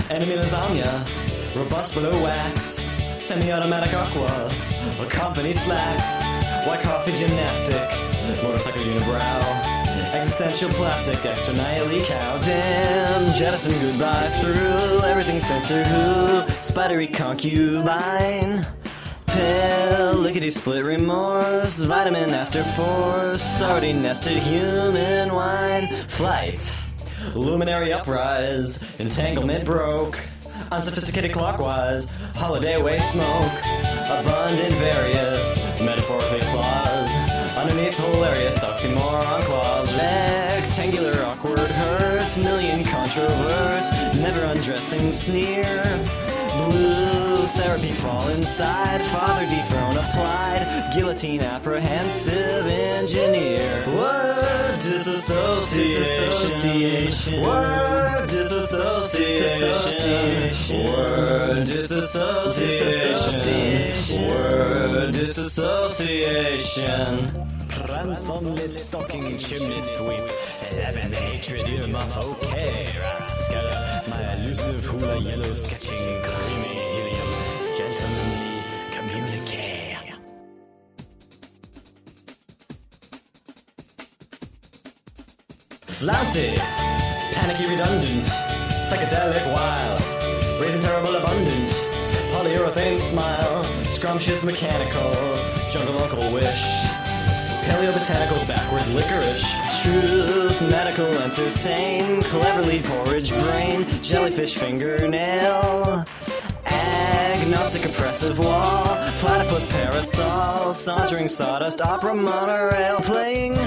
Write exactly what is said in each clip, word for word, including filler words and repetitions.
enemy lasagna, robust willow wax, semi-automatic aqua, company slacks, white coffee gymnastic, motorcycle unibrow, existential plastic, extra nightly cow, damn, jettison goodbye through, everything center who, spidery concubine, pill, lickety split remorse, vitamin after force, already nested human wine, flight, luminary uprise, entanglement broke, unsophisticated clockwise, holiday away smoke, abundant various, metaphorically claws, underneath hilarious oxymoron claws, rectangular awkward hurt, million controverts, never undressing sneer, blue therapy fall inside, father dethrone applied, guillotine apprehensive engineer, word disassociation, word disassociation, word disassociation, word disassociation. Ransom-lit stocking chimney sweep, eleven atrium of okay rascal, my elusive hula yellow sketching creamy helium, gentlemanly communique. Flouncy, panicky redundant, psychedelic wild, raising terrible abundant, polyurethane smile, scrumptious mechanical, jungle uncle wish, paleo-botanical backwards licorice, truth, medical entertain, cleverly porridge brain, jellyfish fingernail, agnostic oppressive wall, platypus parasol, sauntering sawdust opera monorail, playing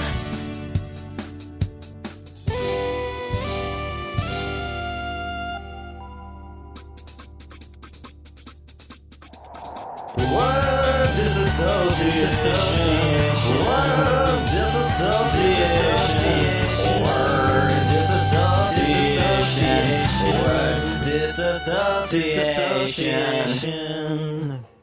word disassociation, word disassociation, word disassociation, word disassociation.